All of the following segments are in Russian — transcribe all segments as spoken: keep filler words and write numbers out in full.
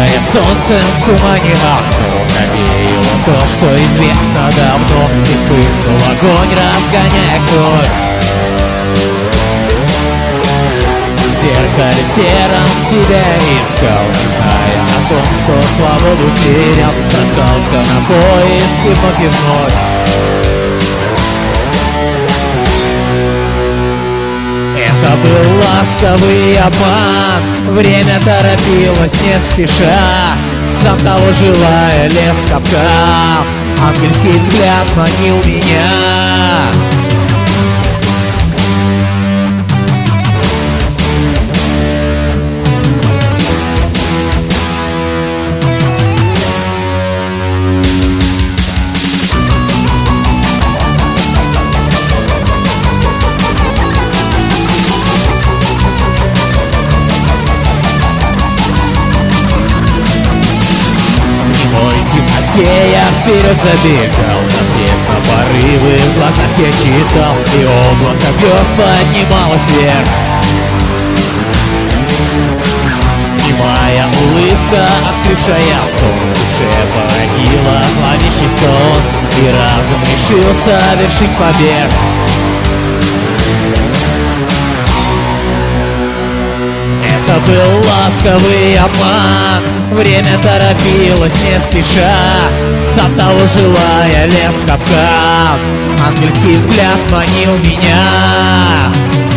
Сияя солнцем в тумане окно, навеяло то, что известно давно. И вспыхнул огонь, разгоняя кровь. В зеркале сером себя искал, не зная о том, что свободу терял. Бросался на поиск и вновь и вновь. Это был ласковый обман, время торопилось не спеша, сам того желая лез в капкан. Ангельский взгляд манил меня. Я вперед забегал, затем на порывы в глазах я читал, и облако звезд поднималось вверх. Немая улыбка, открывшая сон, в душе породила зловещий стон, и разум решил совершить побег. Это был ласковый обман, время торопилось не спеша, сам того желая лез в капкан. Ангельский взгляд манил меня.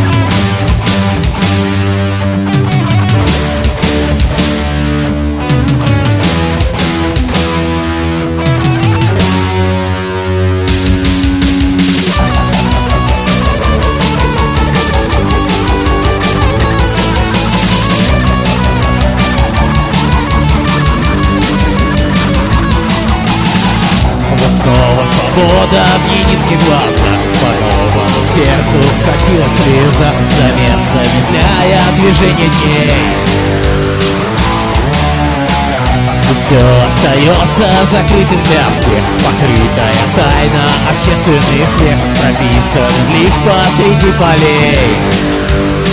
Свобода в нитке глаза, по-новому сердцу скатилась слеза, взамен замедляя движение дней. Все остается закрытым для всех, покрытая тайна общественных век, прописанным лишь посреди полей.